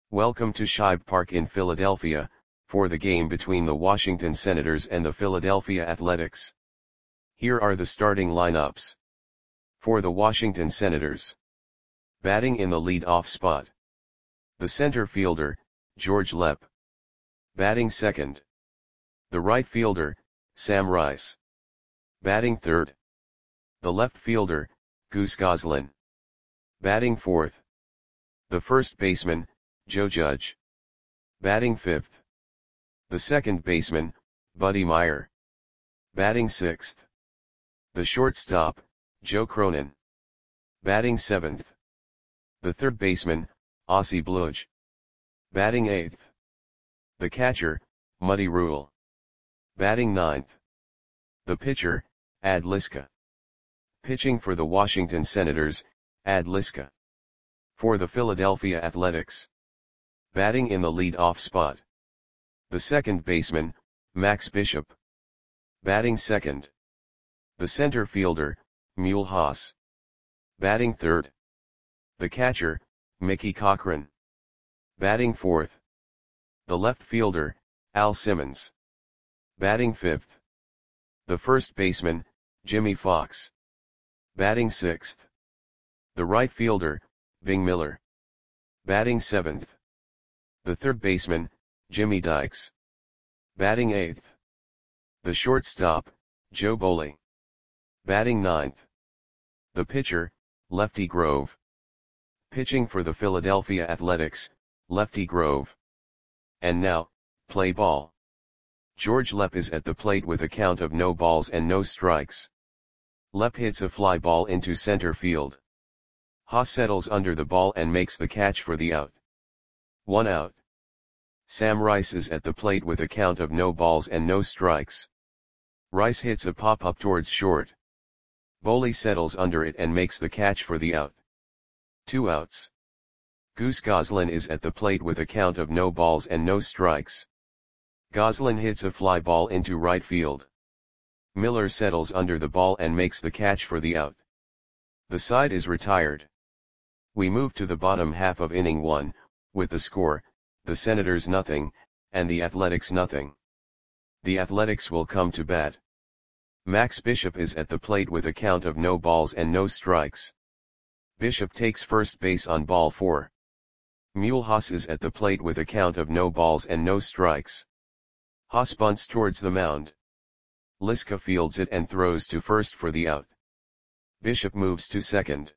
Welcome to Shibe Park in Philadelphia, for the game between the Washington Senators and the Philadelphia Athletics. Here are the starting lineups. For the Washington Senators. Batting in the lead-off spot. The center fielder, George Lepp. Batting second. The right fielder, Sam Rice. Batting third. The left fielder, Goose Goslin. Batting fourth. The first baseman, Joe Judge. Batting fifth. The second baseman, Buddy Meyer. Batting sixth. The shortstop, Joe Cronin. Batting seventh. The third baseman, Ozzie Bludge. Batting eighth. The catcher, Muddy Rule. Batting ninth. The pitcher, Ad Liska. Pitching for the Washington Senators, Ad Liska. For the Philadelphia Athletics. Batting in the lead-off spot. The second baseman, Max Bishop. Batting second. The center fielder, Mule Haas. Batting third. The catcher, Mickey Cochrane. Batting fourth. The left fielder, Al Simmons. Batting fifth. The first baseman, Jimmy Fox. Batting sixth. The right fielder, Bing Miller. Batting seventh. The third baseman, Jimmy Dykes. Batting eighth. The shortstop, Joe Boley. Batting ninth. The pitcher, Lefty Grove. Pitching for the Philadelphia Athletics, Lefty Grove. And now, play ball. George Lepp is at the plate with a count of no balls and no strikes. Lepp hits a fly ball into center field. Haas settles under the ball and makes the catch for the out. 1 out. Sam Rice is at the plate with a count of no balls and no strikes. Rice hits a pop-up towards short. Boley settles under it and makes the catch for the out. 2 outs. Goose Goslin is at the plate with a count of no balls and no strikes. Goslin hits a fly ball into right field. Miller settles under the ball and makes the catch for the out. The side is retired. We move to the bottom half of inning 1, with the score, the Senators nothing, and the Athletics nothing. The Athletics will come to bat. Max Bishop is at the plate with a count of no balls and no strikes. Bishop takes first base on ball 4. Mule Haas is at the plate with a count of no balls and no strikes. Haas bunts towards the mound. Liska fields it and throws to first for the out. Bishop moves to second.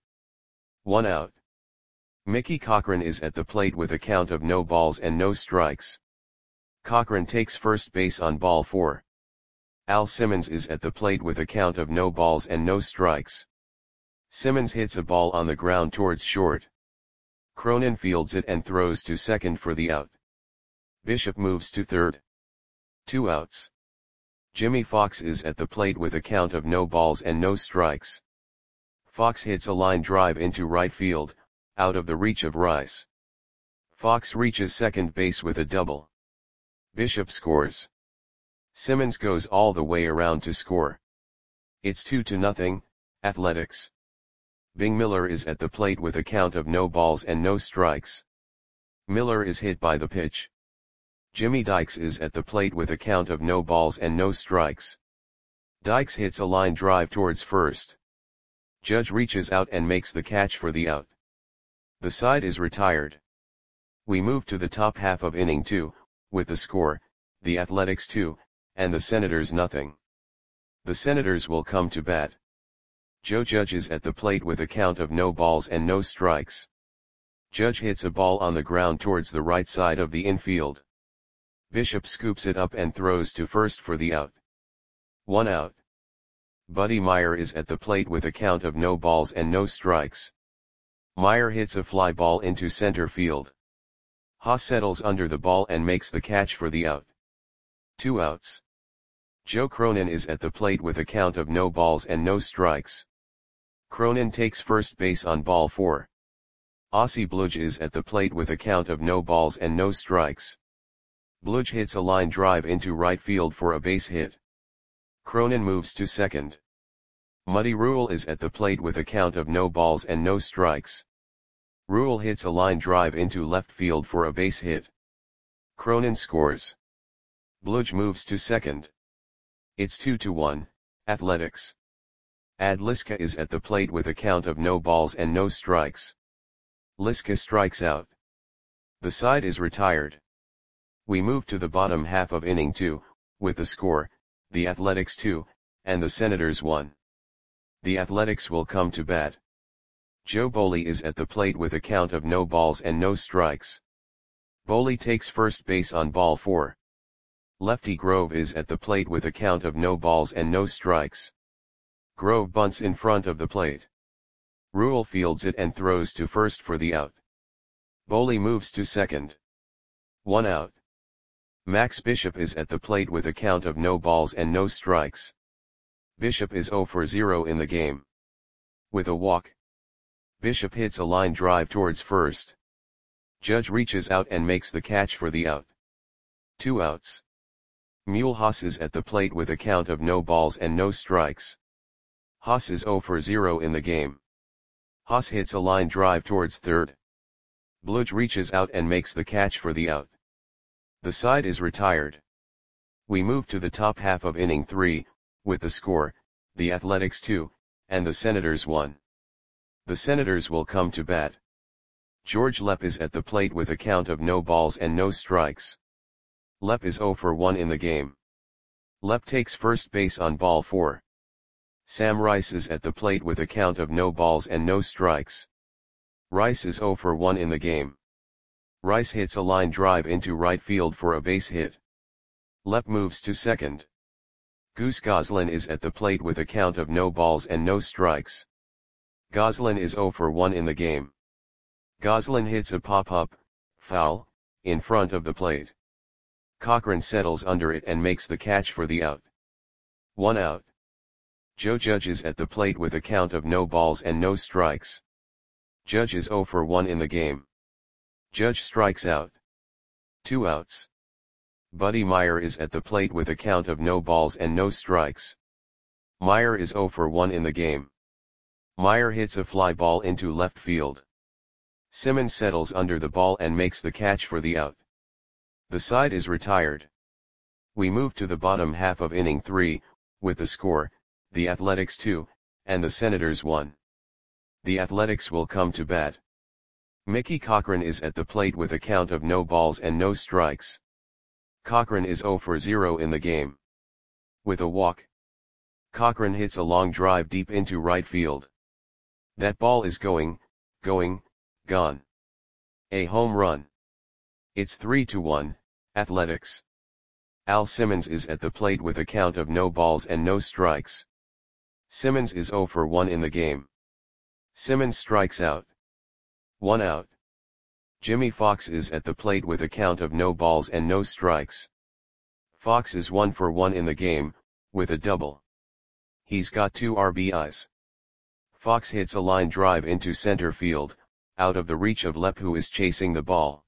1 out. Mickey Cochrane is at the plate with a count of no balls and no strikes. Cochrane takes first base on ball 4. Al Simmons is at the plate with a count of no balls and no strikes. Simmons hits a ball on the ground towards short. Cronin fields it and throws to second for the out. Bishop moves to third. 2 outs. Jimmy Fox is at the plate with a count of no balls and no strikes. Fox hits a line drive into right field, out of the reach of Rice. Fox reaches second base with a double. Bishop scores. Simmons goes all the way around to score. It's 2-0, Athletics. Bing Miller is at the plate with a count of no balls and no strikes. Miller is hit by the pitch. Jimmy Dykes is at the plate with a count of no balls and no strikes. Dykes hits a line drive towards first. Judge reaches out and makes the catch for the out. The side is retired. We move to the top half of inning 2, with the score, the Athletics 2, and the Senators nothing. The Senators will come to bat. Joe Judge is at the plate with a count of no balls and no strikes. Judge hits a ball on the ground towards the right side of the infield. Bishop scoops it up and throws to first for the out. 1 out. Buddy Meyer is at the plate with a count of no balls and no strikes. Meyer hits a fly ball into center field. Haas settles under the ball and makes the catch for the out. 2 outs. Joe Cronin is at the plate with a count of no balls and no strikes. Cronin takes first base on ball 4. Ozzie Bludge is at the plate with a count of no balls and no strikes. Bludge hits a line drive into right field for a base hit. Cronin moves to second. Muddy Rule is at the plate with a count of no balls and no strikes. Rule hits a line drive into left field for a base hit. Cronin scores. Bludge moves to second. It's 2-1, Athletics. Ad Liska is at the plate with a count of no balls and no strikes. Liska strikes out. The side is retired. We move to the bottom half of inning 2, with the score, the Athletics 2, and the Senators 1. The Athletics will come to bat. Joe Boley is at the plate with a count of no balls and no strikes. Boley takes first base on ball 4. Lefty Grove is at the plate with a count of no balls and no strikes. Grove bunts in front of the plate. Rule fields it and throws to first for the out. Boley moves to second. 1 out. Max Bishop is at the plate with a count of no balls and no strikes. Bishop is 0 for 0 in the game. With a walk, Bishop hits a line drive towards first. Judge reaches out and makes the catch for the out. 2 outs. Mule Haas is at the plate with a count of no balls and no strikes. Haas is 0 for 0 in the game. Haas hits a line drive towards third. Bludge reaches out and makes the catch for the out. The side is retired. We move to the top half of inning 3, with the score, the Athletics 2, and the Senators 1. The Senators will come to bat. George Lepp is at the plate with a count of no balls and no strikes. Lepp is 0 for 1 in the game. Lepp takes first base on ball 4. Sam Rice is at the plate with a count of no balls and no strikes. Rice is 0 for 1 in the game. Rice hits a line drive into right field for a base hit. Lepp moves to second. Goose Goslin is at the plate with a count of no balls and no strikes. Goslin is 0 for 1 in the game. Goslin hits a pop-up, foul, in front of the plate. Cochran settles under it and makes the catch for the out. 1 out. Joe Judge is at the plate with a count of no balls and no strikes. Judge is 0 for 1 in the game. Judge strikes out. 2 outs. Buddy Meyer is at the plate with a count of no balls and no strikes. Meyer is 0 for 1 in the game. Meyer hits a fly ball into left field. Simmons settles under the ball and makes the catch for the out. The side is retired. We move to the bottom half of inning 3, with the score, the Athletics 2, and the Senators 1. The Athletics will come to bat. Mickey Cochran is at the plate with a count of no balls and no strikes. Cochran is 0 for 0 in the game. With a walk, Cochran hits a long drive deep into right field. That ball is gone. A home run. It's 3-1, Athletics. Al Simmons is at the plate with a count of no balls and no strikes. Simmons is 0 for 1 in the game. Simmons strikes out. 1 out. Jimmy Fox is at the plate with a count of no balls and no strikes. Fox is 1 for 1 in the game, with a double. He's got 2 RBIs. Fox hits a line drive into center field, out of the reach of Lepp, who is chasing the ball.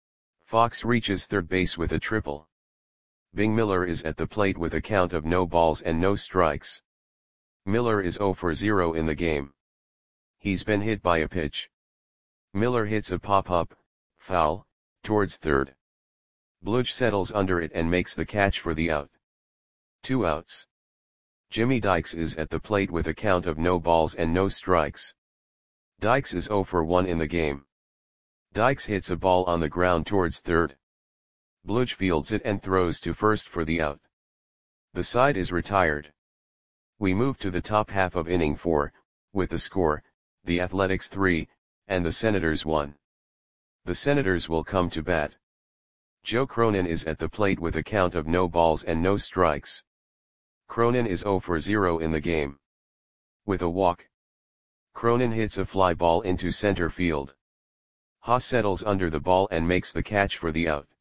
Fox reaches third base with a triple. Bing Miller is at the plate with a count of no balls and no strikes. Miller is 0 for 0 in the game. He's been hit by a pitch. Miller hits a pop-up, foul, towards third. Bludge settles under it and makes the catch for the out. 2 outs. Jimmy Dykes is at the plate with a count of no balls and no strikes. Dykes is 0 for 1 in the game. Dykes hits a ball on the ground towards third. Bludge fields it and throws to first for the out. The side is retired. We move to the top half of inning 4, with the score, the Athletics 3, and the Senators 1. The Senators will come to bat. Joe Cronin is at the plate with a count of no balls and no strikes. Cronin is 0 for 0 in the game. With a walk, Cronin hits a fly ball into center field. Haas settles under the ball and makes the catch for the out.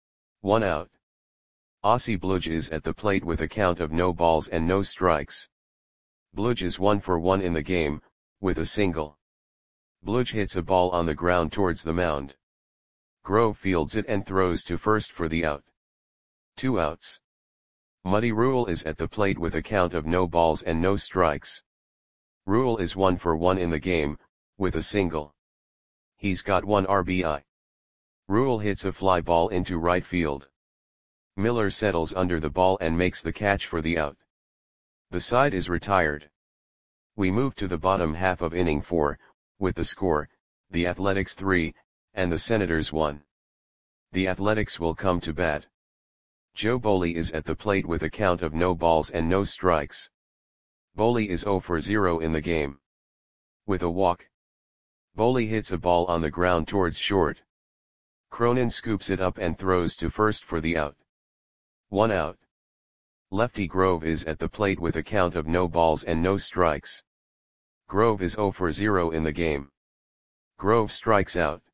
1 out. Ossie Bludge is at the plate with a count of no balls and no strikes. Bludge is 1 for 1 in the game, with a single. Bludge hits a ball on the ground towards the mound. Grove fields it and throws to first for the out. 2 outs. Muddy Rule is at the plate with a count of no balls and no strikes. Rule is 1 for 1 in the game, with a single. He's got 1 RBI. Rule hits a fly ball into right field. Miller settles under the ball and makes the catch for the out. The side is retired. We move to the bottom half of inning 4, with the score, the Athletics 3, and the Senators 1. The Athletics will come to bat. Joe Boley is at the plate with a count of no balls and no strikes. Boley is 0 for 0 in the game. With a walk. Boley hits a ball on the ground towards short. Cronin scoops it up and throws to first for the out. 1 out. Lefty Grove is at the plate with a count of no balls and no strikes. Grove is 0 for 0 in the game. Grove strikes out.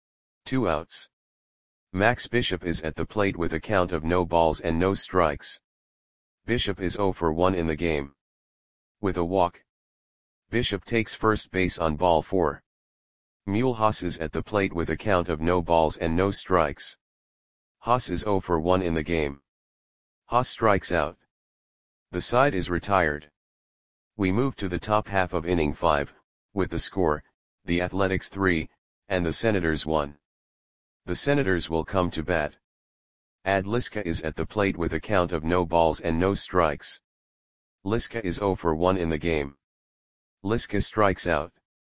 2 outs. Max Bishop is at the plate with a count of no balls and no strikes. Bishop is 0 for 1 in the game. With a walk. Bishop takes first base on ball 4. Mulhouse is at the plate with a count of no balls and no strikes. Haas is 0 for 1 in the game. Haas strikes out. The side is retired. We move to the top half of inning 5, with the score, the Athletics 3, and the Senators 1. The Senators will come to bat. Ad Liska is at the plate with a count of no balls and no strikes. Liska is 0 for 1 in the game. Liska strikes out.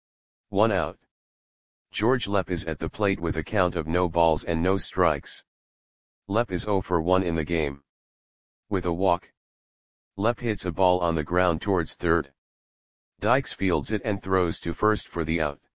1 out. George Lepp is at the plate with a count of no balls and no strikes. Lepp is 0 for 1 in the game. With a walk. Lepp hits a ball on the ground towards third. Dykes fields it and throws to first for the out.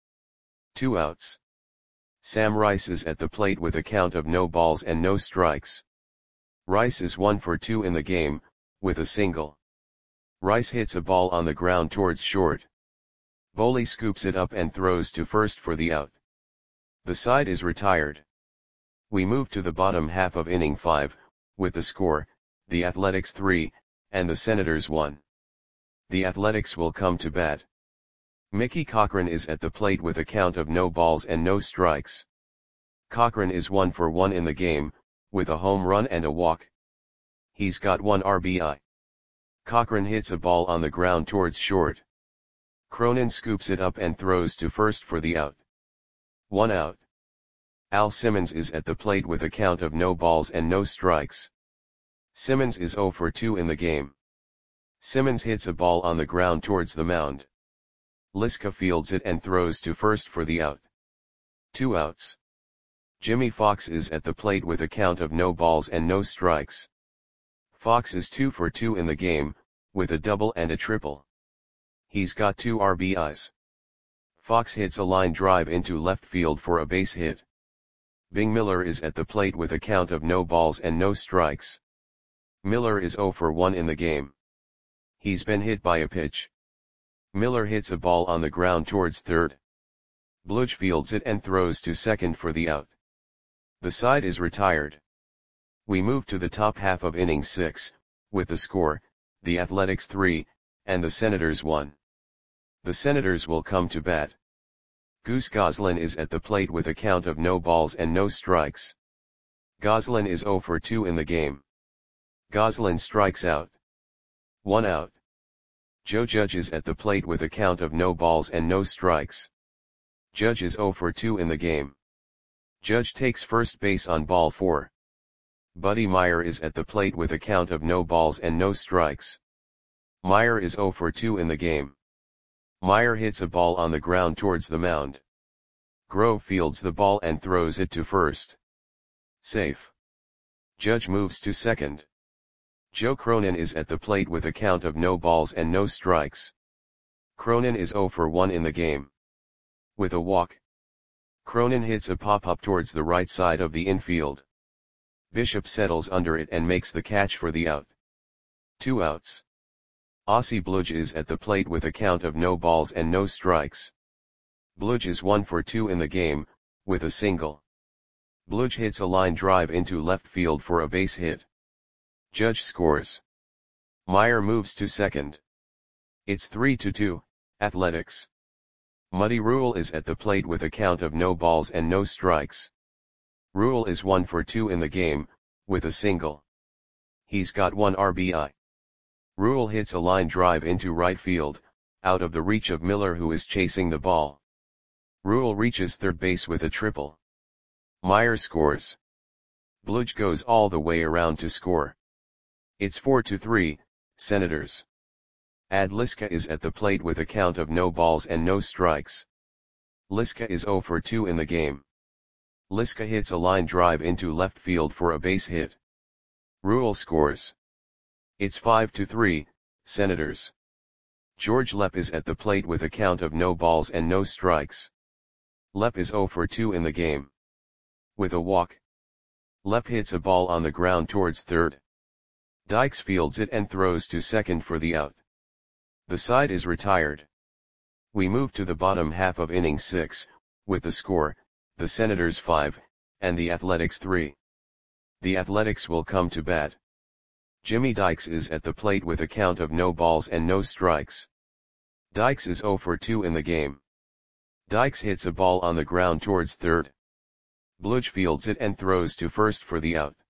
2 outs. Sam Rice is at the plate with a count of no balls and no strikes. Rice is 1 for 2 in the game, with a single. Rice hits a ball on the ground towards short. Boley scoops it up and throws to first for the out. The side is retired. We move to the bottom half of inning 5, with the score, the Athletics 3, and the Senators 1. The Athletics will come to bat. Mickey Cochran is at the plate with a count of no balls and no strikes. Cochran is 1 for 1 in the game, with a home run and a walk. He's got 1 RBI. Cochran hits a ball on the ground towards short. Cronin scoops it up and throws to first for the out. 1 out. Al Simmons is at the plate with a count of no balls and no strikes. Simmons is 0 for 2 in the game. Simmons hits a ball on the ground towards the mound. Liska fields it and throws to first for the out. 2 outs. Jimmy Fox is at the plate with a count of no balls and no strikes. Fox is 2 for 2 in the game, with a double and a triple. He's got 2 RBIs. Fox hits a line drive into left field for a base hit. Bing Miller is at the plate with a count of no balls and no strikes. Miller is 0 for 1 in the game. He's been hit by a pitch. Miller hits a ball on the ground towards third. Bludge fields it and throws to second for the out. The side is retired. We move to the top half of inning 6, with the score, the Athletics 3, and the Senators 1. The Senators will come to bat. Goose Goslin is at the plate with a count of no balls and no strikes. Goslin is 0 for 2 in the game. Goslin strikes out. 1 out. Joe Judge is at the plate with a count of no balls and no strikes. Judge is 0 for 2 in the game. Judge takes first base on ball 4. Buddy Meyer is at the plate with a count of no balls and no strikes. Meyer is 0 for 2 in the game. Meyer hits a ball on the ground towards the mound. Grove fields the ball and throws it to first. Safe. Judge moves to second. Joe Cronin is at the plate with a count of no balls and no strikes. Cronin is 0 for 1 in the game. With a walk. Cronin hits a pop-up towards the right side of the infield. Bishop settles under it and makes the catch for the out. 2 outs. Ossie Bludge is at the plate with a count of no balls and no strikes. Bludge is 1 for 2 in the game, with a single. Bludge hits a line drive into left field for a base hit. Judge scores. Meyer moves to second. It's 3-2, Athletics. Muddy Rule is at the plate with a count of no balls and no strikes. Rule is 1 for 2 in the game, with a single. He's got 1 RBI. Rule hits a line drive into right field, out of the reach of Miller who is chasing the ball. Rule reaches third base with a triple. Meyer scores. Bludge goes all the way around to score. It's 4-3, Senators. Ad Liska is at the plate with a count of no balls and no strikes. Liska is 0 for 2 in the game. Liska hits a line drive into left field for a base hit. Rule scores. It's 5-3, Senators. George Lepp is at the plate with a count of no balls and no strikes. Lepp is 0 for 2 in the game. With a walk. Lepp hits a ball on the ground towards third. Dykes fields it and throws to second for the out. The side is retired. We move to the bottom half of inning 6, with the score, the Senators 5, and the Athletics 3. The Athletics will come to bat. Jimmy Dykes is at the plate with a count of no balls and no strikes. Dykes is 0 for 2 in the game. Dykes hits a ball on the ground towards third. Bludge fields it and throws to first for the out.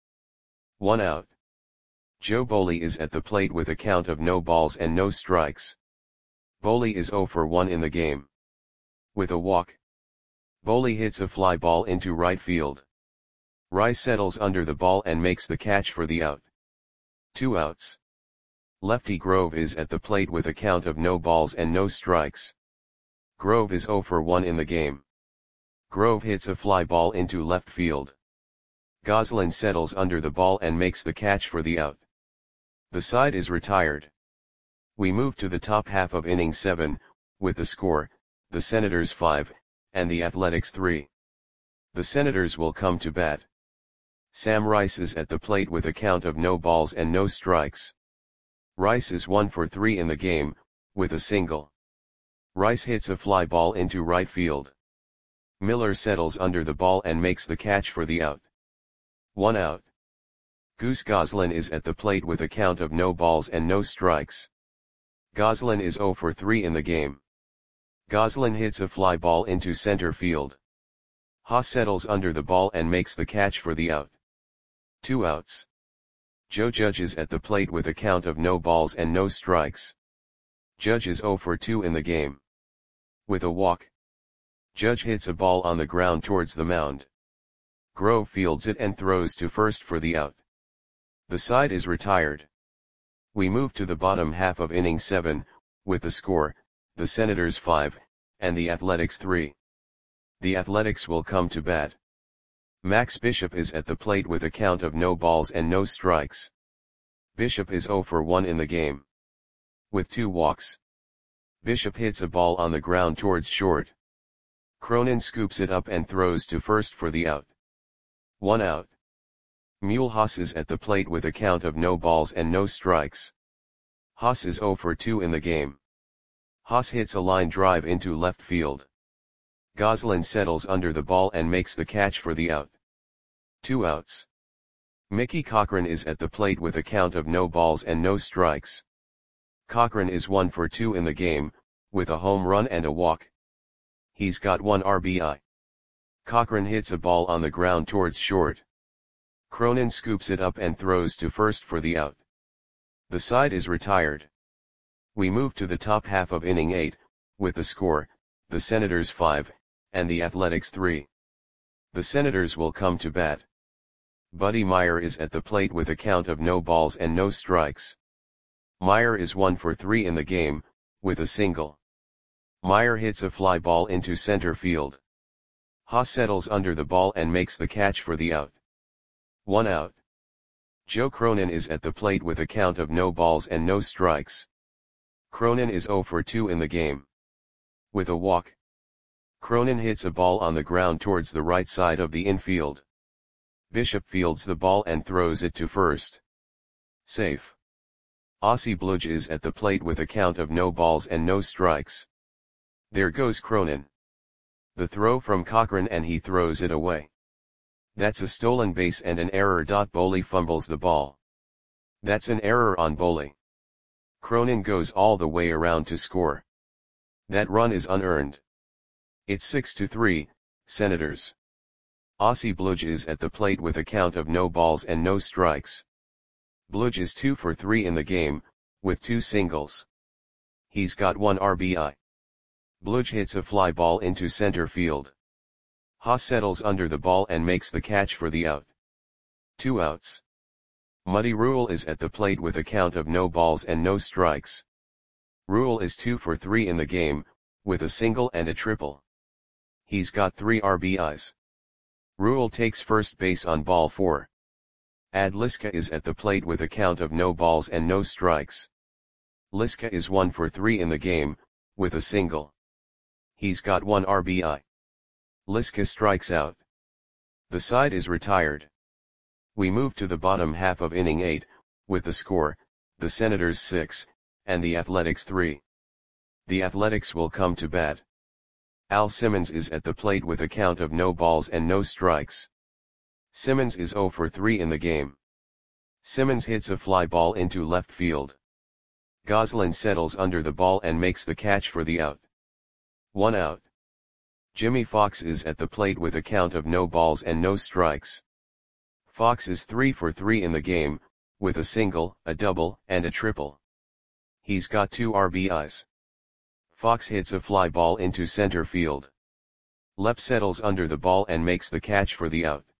1 out. Joe Boley is at the plate with a count of no balls and no strikes. Boley is 0 for 1 in the game. With a walk. Boley hits a fly ball into right field. Rice settles under the ball and makes the catch for the out. 2 outs. Lefty Grove is at the plate with a count of no balls and no strikes. Grove is 0 for 1 in the game. Grove hits a fly ball into left field. Goslin settles under the ball and makes the catch for the out. The side is retired. We move to the top half of inning 7, with the score, the Senators 5, and the Athletics 3. The Senators will come to bat. Sam Rice is at the plate with a count of no balls and no strikes. Rice is 1 for 3 in the game, with a single. Rice hits a fly ball into right field. Miller settles under the ball and makes the catch for the out. 1 out. Goose Goslin is at the plate with a count of no balls and no strikes. Goslin is 0 for 3 in the game. Goslin hits a fly ball into center field. Haas settles under the ball and makes the catch for the out. 2 outs. Joe Judge is at the plate with a count of no balls and no strikes. Judge is 0 for 2 in the game. With a walk. Judge hits a ball on the ground towards the mound. Grove fields it and throws to first for the out. The side is retired. We move to the bottom half of inning 7, with the score, the Senators 5, and the Athletics 3. The Athletics will come to bat. Max Bishop is at the plate with a count of no balls and no strikes. Bishop is 0 for 1 in the game. With 2 walks. Bishop hits a ball on the ground towards short. Cronin scoops it up and throws to first for the out. 1 out. Mule Haas is at the plate with a count of no balls and no strikes. Haas is 0 for 2 in the game. Haas hits a line drive into left field. Goslin settles under the ball and makes the catch for the out. 2 outs. Mickey Cochran is at the plate with a count of no balls and no strikes. Cochran is 1 for 2 in the game, with a home run and a walk. He's got 1 RBI. Cochran hits a ball on the ground towards short. Cronin scoops it up and throws to first for the out. The side is retired. We move to the top half of inning 8, with the score, the Senators 5, and the Athletics 3. The Senators will come to bat. Buddy Meyer is at the plate with a count of no balls and no strikes. Meyer is 1 for 3 in the game, with a single. Meyer hits a fly ball into center field. Haas settles under the ball and makes the catch for the out. 1 out. Joe Cronin is at the plate with a count of no balls and no strikes. Cronin is 0 for 2 in the game. With a walk. Cronin hits a ball on the ground towards the right side of the infield. Bishop fields the ball and throws it to first. Safe. Ossie Bludge is at the plate with a count of no balls and no strikes. There goes Cronin. The throw from Cochran and he throws it away. That's a stolen base and an error. Boley fumbles the ball. That's an error on Boley. Cronin goes all the way around to score. That run is unearned. It's 6-3, Senators. Ossie Bludge is at the plate with a count of no balls and no strikes. Bludge is 2 for 3 in the game, with 2 singles. He's got 1 RBI. Bluch hits a fly ball into center field. Haas settles under the ball and makes the catch for the out. 2 outs. Muddy Rule is at the plate with a count of no balls and no strikes. Rule is 2 for 3 in the game, with a single and a triple. He's got 3 RBIs. Rule takes first base on ball 4. Ad Liska is at the plate with a count of no balls and no strikes. Liska is 1 for 3 in the game, with a single. He's got 1 RBI. Liska strikes out. The side is retired. We move to the bottom half of inning 8, with the score, the Senators 6, and the Athletics 3. The Athletics will come to bat. Al Simmons is at the plate with a count of no balls and no strikes. Simmons is 0 for 3 in the game. Simmons hits a fly ball into left field. Goslin settles under the ball and makes the catch for the out. 1 out. Jimmy Fox is at the plate with a count of no balls and no strikes. Fox is 3 for 3 in the game, with a single, a double, and a triple. He's got 2 RBIs. Fox hits a fly ball into center field. Lep settles under the ball and makes the catch for the out.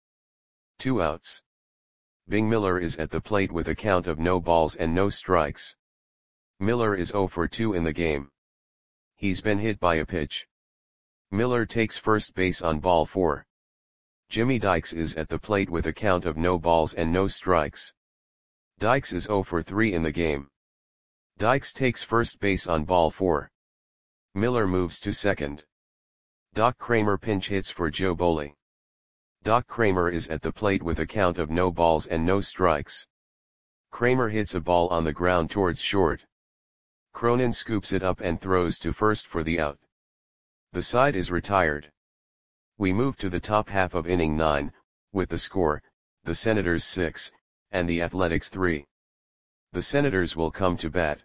2 outs. Bing Miller is at the plate with a count of no balls and no strikes. Miller is 0 for 2 in the game. He's been hit by a pitch. Miller takes first base on ball 4. Jimmy Dykes is at the plate with a count of no balls and no strikes. Dykes is 0 for 3 in the game. Dykes takes first base on ball 4. Miller moves to second. Doc Kramer pinch hits for Joe Boley. Doc Kramer is at the plate with a count of no balls and no strikes. Kramer hits a ball on the ground towards short. Cronin scoops it up and throws to first for the out. The side is retired. We move to the top half of inning 9, with the score, the Senators 6, and the Athletics 3. The Senators will come to bat.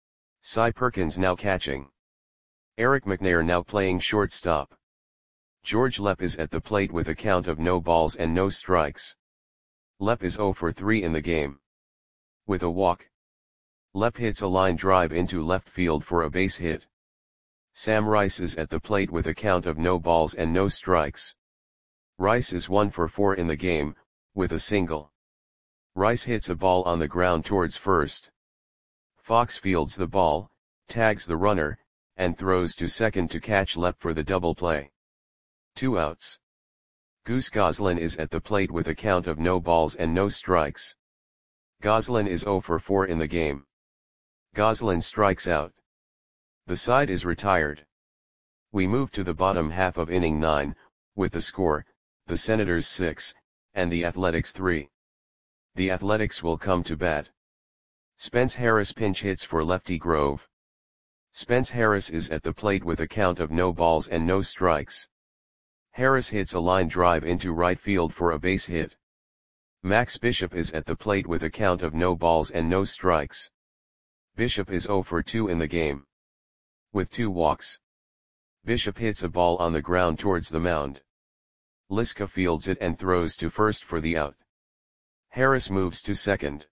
Cy Perkins now catching. Eric McNair now playing shortstop. George Lep is at the plate with a count of no balls and no strikes. Lep is 0 for 3 in the game. With a walk. Lep hits a line drive into left field for a base hit. Sam Rice is at the plate with a count of no balls and no strikes. Rice is 1 for 4 in the game, with a single. Rice hits a ball on the ground towards first. Fox fields the ball, tags the runner, and throws to second to catch Lep for the double play. 2 outs. Goose Goslin is at the plate with a count of no balls and no strikes. Goslin is 0 for 4 in the game. Goslin strikes out. The side is retired. We move to the bottom half of inning 9, with the score, the Senators 6, and the Athletics 3. The Athletics will come to bat. Spence Harris pinch hits for lefty Grove. Spence Harris is at the plate with a count of no balls and no strikes. Harris hits a line drive into right field for a base hit. Max Bishop is at the plate with a count of no balls and no strikes. Bishop is 0 for 2 in the game. With 2 walks. Bishop hits a ball on the ground towards the mound. Liska fields it and throws to first for the out. Harris moves to second.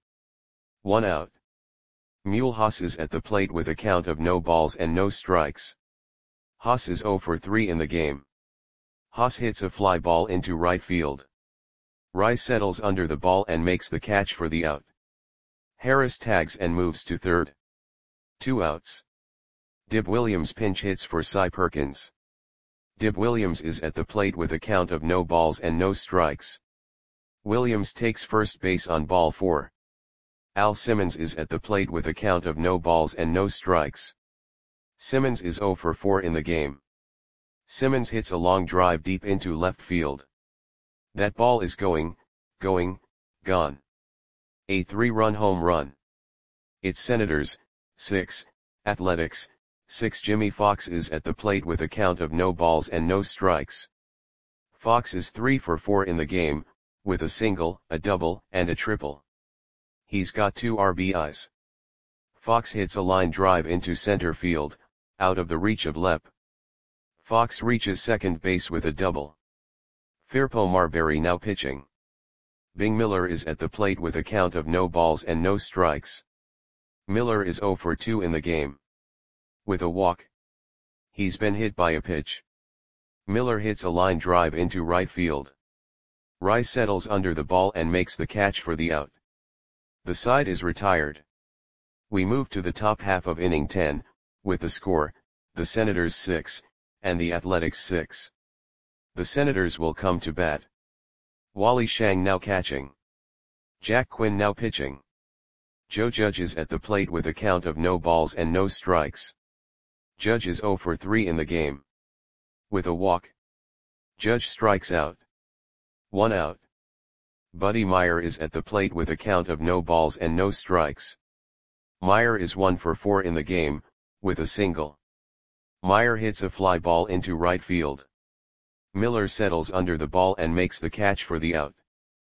1 out. Mule Haas is at the plate with a count of no balls and no strikes. Haas is 0 for 3 in the game. Haas hits a fly ball into right field. Rice settles under the ball and makes the catch for the out. Harris tags and moves to third. 2 outs. Dib Williams pinch hits for Cy Perkins. Dib Williams is at the plate with a count of no balls and no strikes. Williams takes first base on ball 4. Al Simmons is at the plate with a count of no balls and no strikes. Simmons is 0 for 4 in the game. Simmons hits a long drive deep into left field. That ball is gone. A 3-run home run. It's Senators, 6, Athletics, 6. Jimmy Fox is at the plate with a count of no balls and no strikes. Fox is 3 for 4 in the game, with a single, a double, and a triple. He's got 2 RBIs. Fox hits a line drive into center field, out of the reach of Lep. Fox reaches second base with a double. Firpo Marbury now pitching. Bing Miller is at the plate with a count of no balls and no strikes. Miller is 0 for 2 in the game. With a walk. He's been hit by a pitch. Miller hits a line drive into right field. Rice settles under the ball and makes the catch for the out. The side is retired. We move to the top half of inning 10, with the score, the Senators 6, and the Athletics 6. The Senators will come to bat. Wally Shang now catching. Jack Quinn now pitching. Joe Judge is at the plate with a count of no balls and no strikes. Judge is 0 for 3 in the game. With a walk. Judge strikes out. 1 out. Buddy Meyer is at the plate with a count of no balls and no strikes. Meyer is 1 for 4 in the game, with a single. Meyer hits a fly ball into right field. Miller settles under the ball and makes the catch for the out.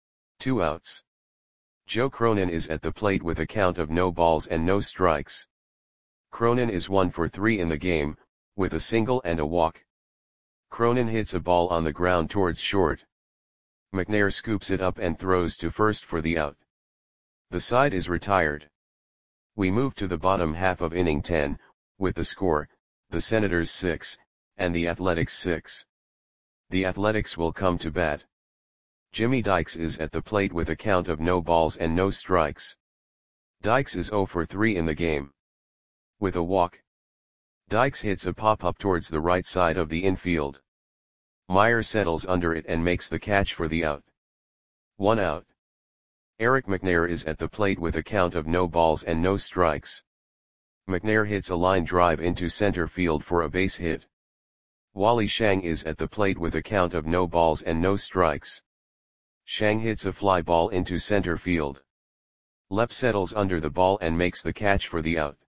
2 outs. Joe Cronin is at the plate with a count of no balls and no strikes. Cronin is 1 for 3 in the game, with a single and a walk. Cronin hits a ball on the ground towards short. McNair scoops it up and throws to first for the out. The side is retired. We move to the bottom half of inning 10, with the score, the Senators 6, and the Athletics 6. The Athletics will come to bat. Jimmy Dykes is at the plate with a count of no balls and no strikes. Dykes is 0 for 3 in the game. With a walk. Dykes hits a pop-up towards the right side of the infield. Meyer settles under it and makes the catch for the out. 1 out. Eric McNair is at the plate with a count of no balls and no strikes. McNair hits a line drive into center field for a base hit. Wally Shang is at the plate with a count of no balls and no strikes. Shang hits a fly ball into center field. Lep settles under the ball and makes the catch for the out.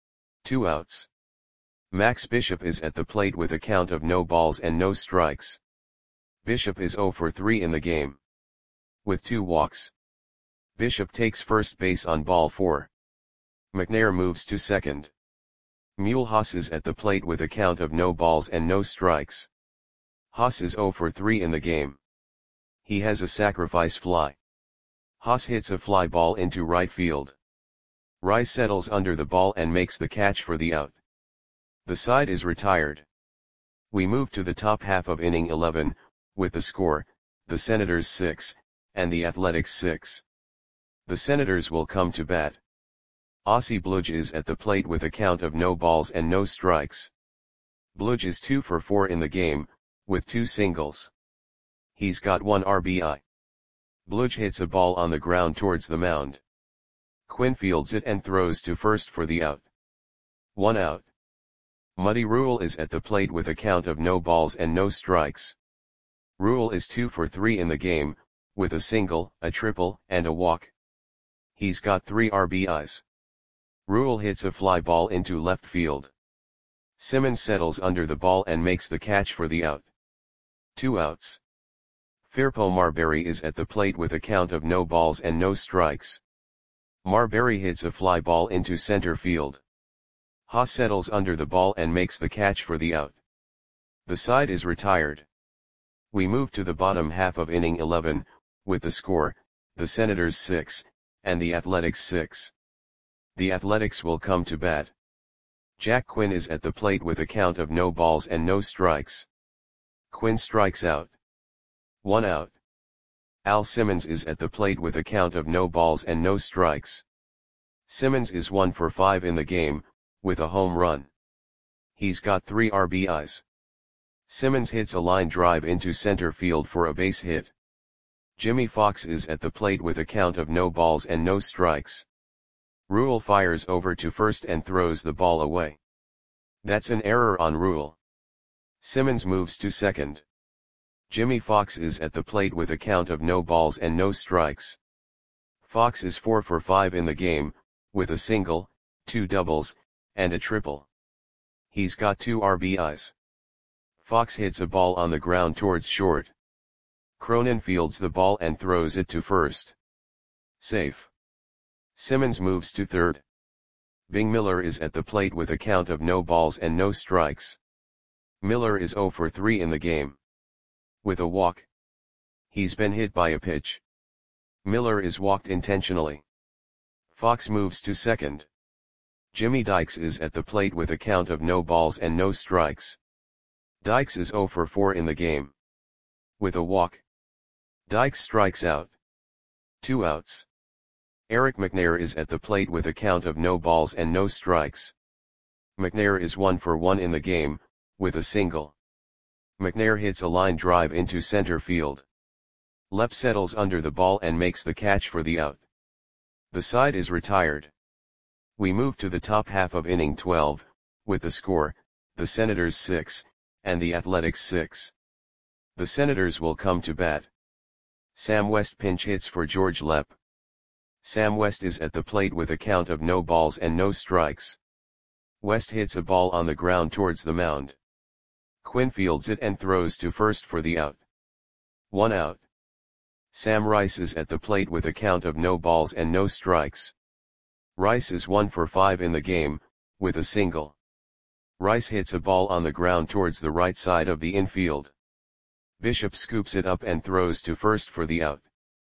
2 outs. Max Bishop is at the plate with a count of no balls and no strikes. Bishop is 0 for 3 in the game. With 2 walks. Bishop takes first base on ball 4. McNair moves to second. Mule Haas is at the plate with a count of no balls and no strikes. Haas is 0 for 3 in the game. He has a sacrifice fly. Haas hits a fly ball into right field. Rice settles under the ball and makes the catch for the out. The side is retired. We move to the top half of inning 11, with the score, the Senators 6, and the Athletics 6. The Senators will come to bat. Ossie Bludge is at the plate with a count of no balls and no strikes. Bludge is 2 for 4 in the game, with 2 singles. He's got 1 RBI. Bludge hits a ball on the ground towards the mound. Quinn fields it and throws to first for the out. 1 out. Muddy Rule is at the plate with a count of no balls and no strikes. Rule is 2 for 3 in the game, with a single, a triple, and a walk. He's got 3 RBIs. Rule hits a fly ball into left field. Simmons settles under the ball and makes the catch for the out. 2 outs. Firpo Marbury is at the plate with a count of no balls and no strikes. Marbury hits a fly ball into center field. Haas settles under the ball and makes the catch for the out. The side is retired. We move to the bottom half of inning 11, with the score, the Senators 6, and the Athletics 6. The Athletics will come to bat. Jack Quinn is at the plate with a count of no balls and no strikes. Quinn strikes out. 1 out. Al Simmons is at the plate with a count of no balls and no strikes. Simmons is 1 for 5 in the game, with a home run. He's got 3 RBIs. Simmons hits a line drive into center field for a base hit. Jimmy Fox is at the plate with a count of no balls and no strikes. Rule fires over to first and throws the ball away. That's an error on Rule. Simmons moves to second. Jimmy Fox is at the plate with a count of no balls and no strikes. Fox is 4 for 5 in the game, with a single, 2 doubles, and a triple. He's got 2 RBIs. Fox hits a ball on the ground towards short. Cronin fields the ball and throws it to first. Safe. Simmons moves to third. Bing Miller is at the plate with a count of no balls and no strikes. Miller is 0 for 3 in the game. With a walk. He's been hit by a pitch. Miller is walked intentionally. Fox moves to second. Jimmy Dykes is at the plate with a count of no balls and no strikes. Dykes is 0 for 4 in the game. With a walk. Dykes strikes out. 2 outs. Eric McNair is at the plate with a count of no balls and no strikes. McNair is 1 for 1 in the game, with a single. McNair hits a line drive into center field. Lepp settles under the ball and makes the catch for the out. The side is retired. We move to the top half of inning 12, with the score, the Senators 6, and the Athletics 6. The Senators will come to bat. Sam West pinch hits for George Lepp. Sam West is at the plate with a count of no balls and no strikes. West hits a ball on the ground towards the mound. Quinn fields it and throws to first for the out. 1 out. Sam Rice is at the plate with a count of no balls and no strikes. Rice is 1 for 5 in the game, with a single. Rice hits a ball on the ground towards the right side of the infield. Bishop scoops it up and throws to first for the out.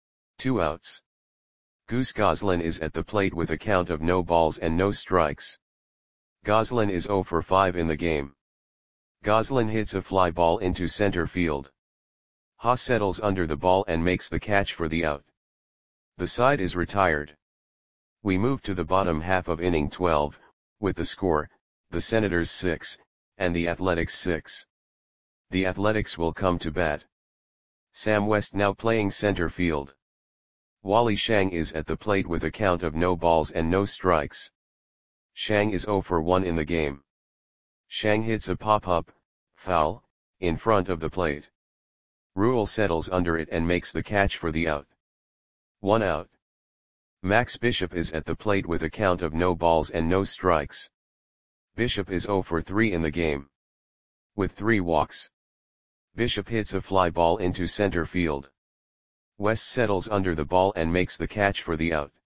2 outs. Goose Goslin is at the plate with a count of no balls and no strikes. Goslin is 0 for 5 in the game. Goslin hits a fly ball into center field. Haas settles under the ball and makes the catch for the out. The side is retired. We move to the bottom half of inning 12, with the score, the Senators 6, and the Athletics 6. The Athletics will come to bat. Sam West now playing center field. Wally Shang is at the plate with a count of no balls and no strikes. Shang is 0 for 1 in the game. Shang hits a pop-up, foul, in front of the plate. Rule settles under it and makes the catch for the out. 1 out. Max Bishop is at the plate with a count of no balls and no strikes. Bishop is 0 for 3 in the game. With 3 walks. Bishop hits a fly ball into center field. West settles under the ball and makes the catch for the out.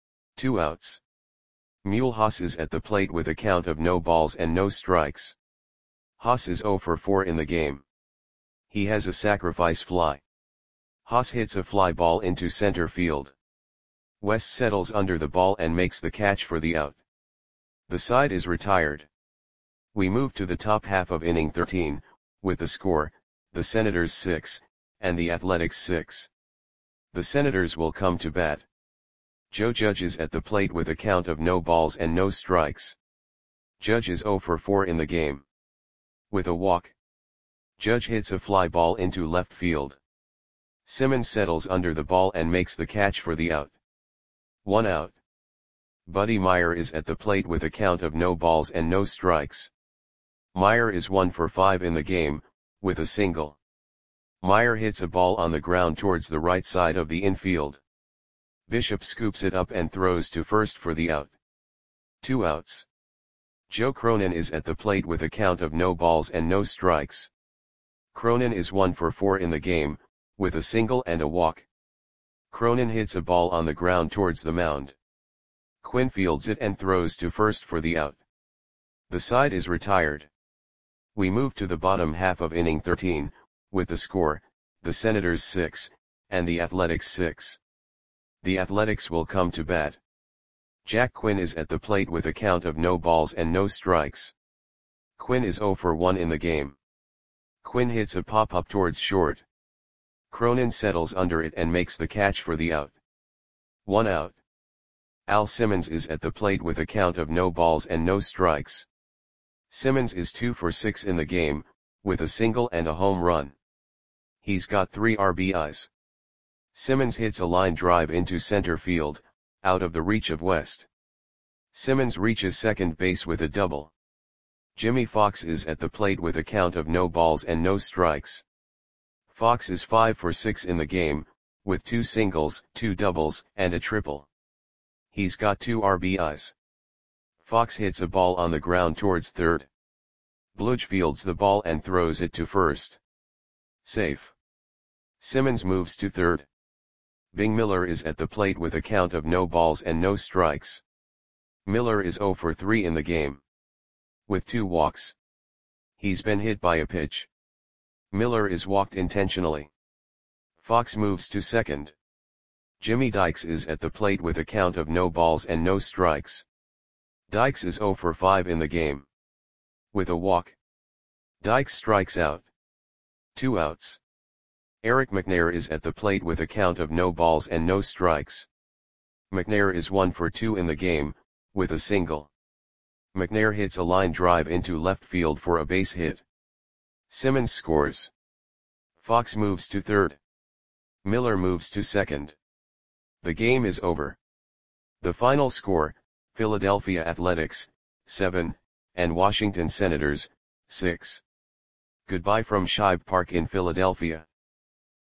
2 outs. Mule Haas is at the plate with a count of no balls and no strikes. Haas is 0 for 4 in the game. He has a sacrifice fly. Haas hits a fly ball into center field. West settles under the ball and makes the catch for the out. The side is retired. We move to the top half of inning 13, with the score, the Senators 6, and the Athletics 6. The Senators will come to bat. Joe Judge is at the plate with a count of no balls and no strikes. Judge is 0 for 4 in the game. With a walk. Judge hits a fly ball into left field. Simmons settles under the ball and makes the catch for the out. 1 out. Buddy Meyer is at the plate with a count of no balls and no strikes. Meyer is 1 for 5 in the game, with a single. Meyer hits a ball on the ground towards the right side of the infield. Bishop scoops it up and throws to first for the out. 2 outs. Joe Cronin is at the plate with a count of no balls and no strikes. Cronin is 1 for 4 in the game, with a single and a walk. Cronin hits a ball on the ground towards the mound. Quinn fields it and throws to first for the out. The side is retired. We move to the bottom half of inning 13, with the score, the Senators 6, and the Athletics 6. The Athletics will come to bat. Jack Quinn is at the plate with a count of no balls and no strikes. Quinn is 0 for 1 in the game. Quinn hits a pop-up towards short. Cronin settles under it and makes the catch for the out. 1 out. Al Simmons is at the plate with a count of no balls and no strikes. Simmons is 2 for 6 in the game, with a single and a home run. He's got 3 RBIs. Simmons hits a line drive into center field, out of the reach of West. Simmons reaches second base with a double. Jimmy Fox is at the plate with a count of no balls and no strikes. Fox is 5 for 6 in the game, with 2 singles, 2 doubles, and a triple. He's got 2 RBIs. Fox hits a ball on the ground towards third. Bludge fields the ball and throws it to first. Safe. Simmons moves to third. Bing Miller is at the plate with a count of no balls and no strikes. Miller is 0 for 3 in the game. With 2 walks. He's been hit by a pitch. Miller is walked intentionally. Fox moves to second. Jimmy Dykes is at the plate with a count of no balls and no strikes. Dykes is 0 for 5 in the game. With a walk. Dykes strikes out. 2 outs. Eric McNair is at the plate with a count of no balls and no strikes. McNair is 1 for 2 in the game, with a single. McNair hits a line drive into left field for a base hit. Simmons scores. Fox moves to third. Miller moves to second. The game is over. The final score, Philadelphia Athletics, 7, and Washington Senators, 6. Goodbye from Shibe Park in Philadelphia.